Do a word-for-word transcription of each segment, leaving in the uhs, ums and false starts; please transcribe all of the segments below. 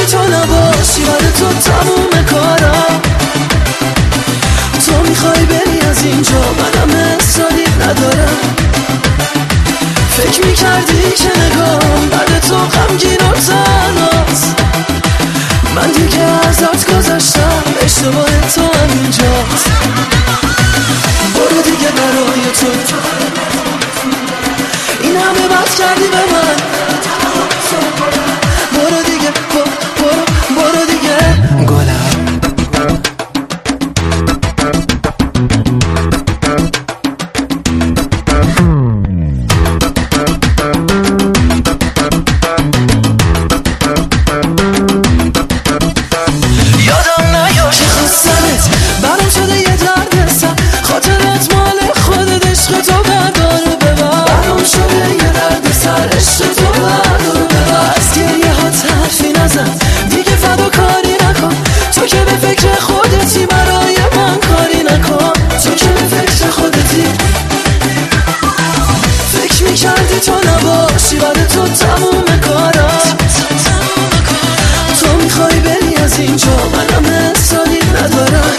تو نباشی برای تو تموم کارم. تو میخوای بری از اینجا، منم حسابی ندارم. فکر میکردی که نگام بعد تو غمگین و تنهاست. من دیگه ازت گذشتم، اشتباه تو همینجاست. برو دیگه برای تو این همه بد کردی به من. برو دیگه برو برو دیگه گلم. یادم نیاد که خواستمت برام شده یه درد سر. خاطرت مال خودت، عشق تو بردار و ببر. برام شده یه درد سر، عشق تو بردار و ببر. از گریه ها حرفی نزن دیگه، فدا کاری نکن. تو که به فکر خودتی، برای من کاری نکن. تو که به فکر خودتی، فکر میکردی تو نباشی بعد تو تموم کارم. تو میخوای بری از اینجا، منم حسابی ندارم.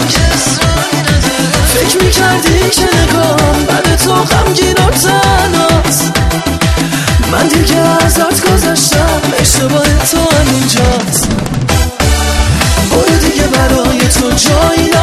فکر میکردی که نگام بعد تو غمگین و تنهاست. من دیگه ازت گذشتم، اشتباه تو همینجاست. برو دیگه برای تو جایی